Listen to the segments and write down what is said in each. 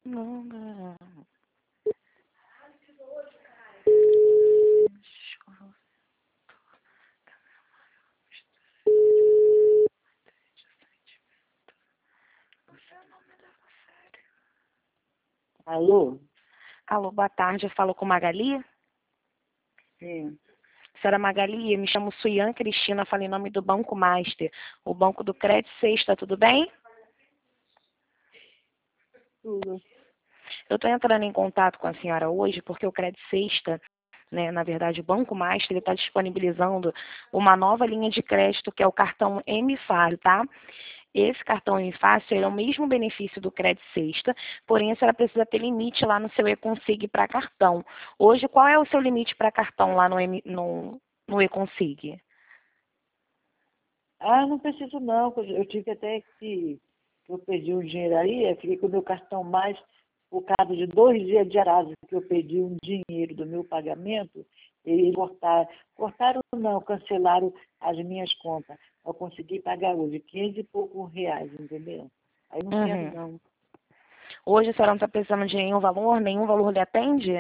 Não. Alô? Alô, boa tarde. Eu falo com Magali? Sim. Senhora Magali, eu me chamo Suian Cristina, falo em nome do Banco Master, o Banco do Crédito Sexta, tudo bem? Tudo. Eu estou entrando em contato com a senhora hoje porque o Crédito Sexta, né, na verdade o Banco Master, ele está disponibilizando uma nova linha de crédito que é o cartão M Fácil, tá? Esse cartão M Fácil é o mesmo benefício do Crédito Sexta, porém a senhora precisa ter limite lá no seu E-Consig para cartão. Hoje, qual é o seu limite para cartão lá no E-Consig? Ah, não preciso não. Eu tive até que eu perdi um dinheiro aí, eu fiquei com o meu cartão mais por causa de 2 dias de atraso que eu perdi um dinheiro do meu pagamento, eles cortaram não, cancelaram as minhas contas. Eu consegui pagar hoje 500 e poucos reais, entendeu? Aí não quero Uhum. não. Hoje a senhora não está precisando de nenhum valor lhe atende?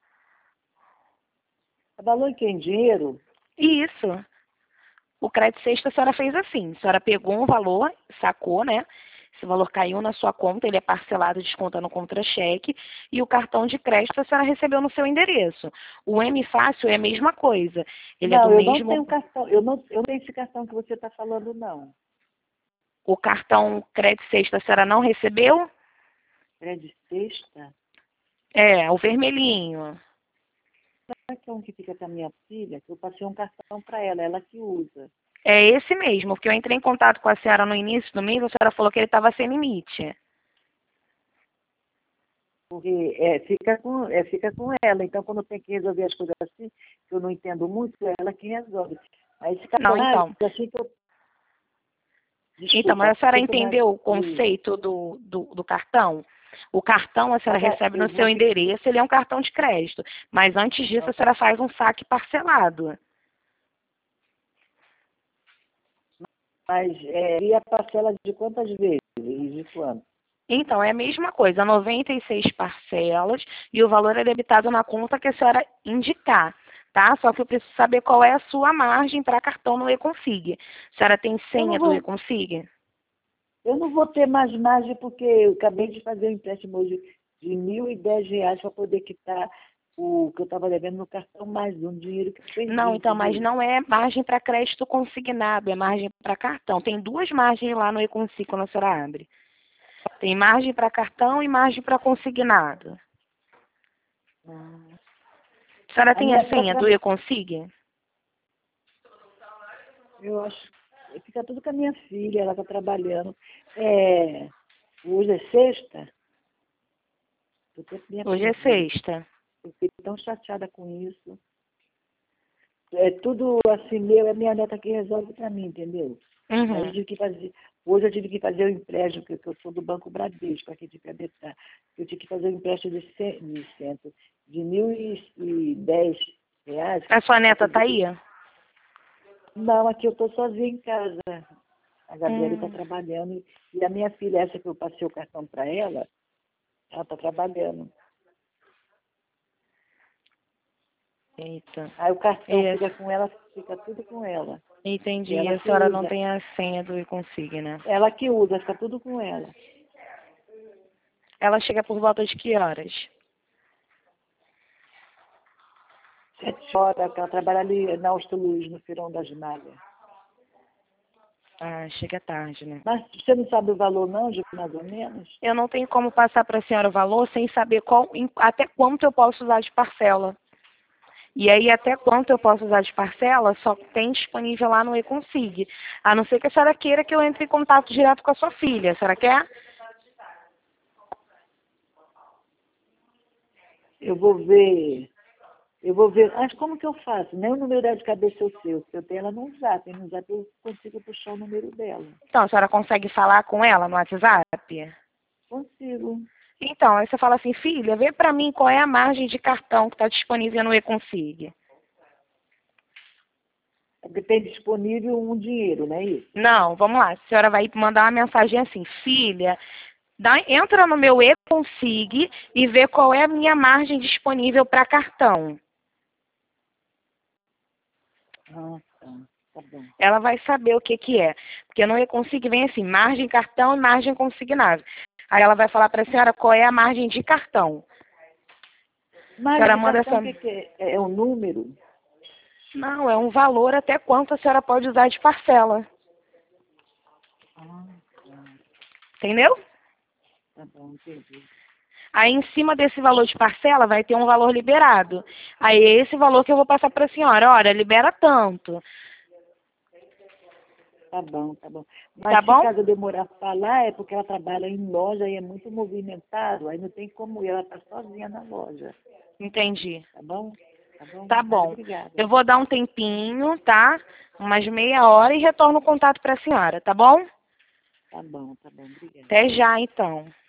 Valor que em dinheiro? Isso. O crédito sexta a senhora fez assim, a senhora pegou um valor, sacou, né? Esse valor caiu na sua conta, ele é parcelado descontando contra-cheque, e o cartão de crédito a senhora recebeu no seu endereço. O M Fácil é a mesma coisa. Ele é do Não, eu não mesmo. tenho cartão, eu não tenho esse cartão que você está falando, não. O cartão crédito sexta a senhora não recebeu? Crédito sexta? É, o vermelhinho. Cartão que fica com a minha filha, que eu passei um cartão para ela, ela que usa. É esse mesmo, porque eu entrei em contato com a senhora no início do mês, a senhora falou que ele estava sem limite. Porque fica com ela. Então, quando tem que resolver as coisas assim, que eu não entendo muito, é ela que resolve. Aí esse Não, cartão, então. assim que eu. Então, Desculpa, mas a senhora assim que eu entendeu o conceito do cartão? O cartão a senhora recebe eu no seu vou ficar. endereço, ele é um cartão de crédito. Mas antes disso, a senhora faz um saque parcelado. Mas e a parcela de quantas vezes? E de quanto? Então, é a mesma coisa, 96 parcelas e o valor é debitado na conta que a senhora indicar, tá? Só que eu preciso saber qual é a sua margem para cartão no E-Consig. A senhora tem Eu não senha do vou, E-Consig? eu não vou ter mais margem porque eu acabei de fazer um empréstimo hoje de R$ 1.010 para poder quitar o que eu estava devendo no cartão, mais um dinheiro que eu perdi, Não, então, mas entendeu? não é margem para crédito consignado, é margem para cartão. Tem duas margens lá no E-Consig quando a senhora abre. Tem margem para cartão e margem para consignado. Ah, A senhora a tem minha a filha senha do E-Consig? Eu acho que fica tudo com a minha filha, ela está trabalhando. Hoje é sexta, eu estou meio Hoje é perdida. sexta. Eu fiquei tão chateada com isso. É tudo assim meu, é minha neta que resolve para mim, entendeu? Aí Uhum. hoje eu tive que fazer o empréstimo, que eu sou do Banco Bradesco, aqui de Cabetá. Eu tive que fazer o empréstimo de R$ 1.010. A sua Pra neta tá poder... aí? Não, aqui eu estou sozinha em casa. A Gabriela está Hum. trabalhando e a minha filha, essa que eu passei o cartão para ela está trabalhando. Eita. Aí o cartão É, fica com ela, fica tudo com ela. E entendi. ela A que senhora não usa. tem a senha do E-Consig, né? Ela que usa, fica tudo com ela. Ela chega por volta de que horas? 7 horas, que ela trabalha ali na Augusto Luz, no Firão das Malhas. Ah, chega tarde, né? Mas você não sabe o valor não, de mais ou menos? Eu não tenho como passar para a senhora o valor sem saber até quanto eu posso usar de parcela. E aí, até quanto eu posso usar de parcela, só tem disponível lá no E-Consig. A não ser que a senhora queira que eu entre em contato direto com a sua filha. A senhora quer? Eu vou ver. Eu vou ver. Mas como que eu faço? Nem o número dela de cabeça é o seu. Se eu tenho ela no Zap. No Zap eu consigo puxar o número dela. Então, a senhora consegue falar com ela no WhatsApp? Consigo. Então, aí você fala assim, filha, vê para mim qual é a margem de cartão que está disponível no E-Consig. Depende disponível um dinheiro, não é isso? Não, vamos lá. A senhora vai mandar uma mensagem assim, filha, Entra no meu e-consig e vê qual é a minha margem disponível para cartão. Ah, tá bom. Ela vai saber o que que é. Porque no e-consig vem assim, margem cartão e margem consignável. Aí ela vai falar para a senhora qual é a margem de cartão. A Mas senhora de manda cartão, essa... o que que é? É um número? Não, é um valor até quanto a senhora pode usar de parcela. Ah, Entendeu? tá bom, entendi. Aí, em cima desse valor de parcela, vai ter um valor liberado. Aí, é esse valor que eu vou passar para a senhora. Olha, libera tanto. Tá bom, tá bom. Mas Tá se bom? caso eu demorar a falar, é porque ela trabalha em loja e é muito movimentado, aí não tem como ir, ela está sozinha na loja. Entendi. Tá bom? Tá bom? Tá Mas bom. obrigada. Eu vou dar um tempinho, tá? Umas meia hora e retorno o contato para a senhora, tá bom? Tá bom, obrigada. Até já, então.